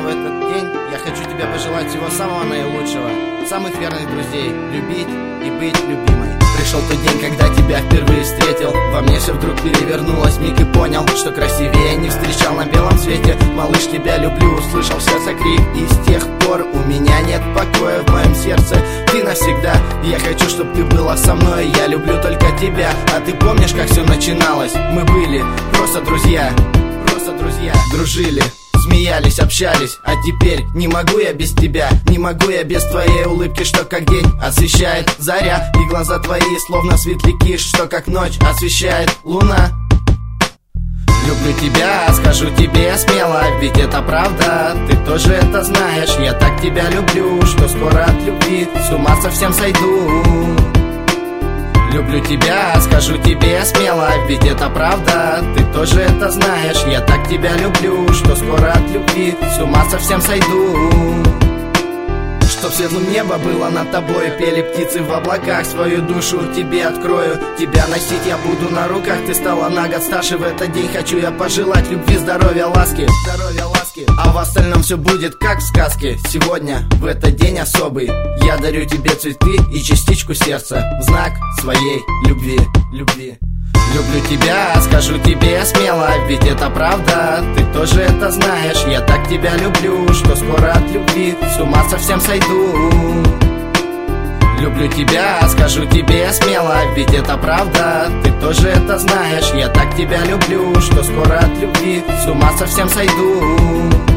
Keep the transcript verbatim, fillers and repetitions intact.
в этот день я хочу тебе пожелать всего самого наилучшего, самых верных друзей, любить и быть любимой. Пришел тот день, когда тебя впервые встретил. Во мне все вдруг перевернулось, миг и понял, что красивее не встречал на белом свете. Малыш, тебя люблю, услышал в сердце крик, и с тех пор у меня нет покоя в моем сердце. Ты навсегда, я хочу, чтобы ты была со мной. Я люблю только тебя, а ты помнишь, как все начиналось? Мы были просто друзья, просто друзья, дружили, смеялись, общались, а теперь не могу я без тебя, не могу я без твоей улыбки, что как день освещает заря, и глаза твои словно светляки, что как ночь освещает луна. Люблю тебя, скажу тебе смело, ведь это правда, ты тоже это знаешь. Я так тебя люблю, что скоро от любви с ума совсем сойду. Люблю тебя, скажу тебе смело, ведь это правда, ты тоже это знаешь. Я так тебя люблю, что скоро от любви с ума совсем сойду. Чтоб светлым небо было над тобой, пели птицы в облаках, свою душу тебе открою. Тебя носить я буду на руках, ты стала на год старше. В этот день хочу я пожелать любви, здоровья, ласки, здоровья, ласки. А в остальном все будет как в сказке. Сегодня, в этот день особый, я дарю тебе цветы и частичку сердца в знак своей любви, любви. Люблю тебя, скажу тебе смело, ведь это правда, ты тоже это знаешь. Я так тебя люблю, что скоро от любви с ума совсем сойду. Люблю тебя, скажу тебе смело, ведь это правда, ты тоже это знаешь. Я так тебя люблю, что скоро от любви с ума совсем сойду.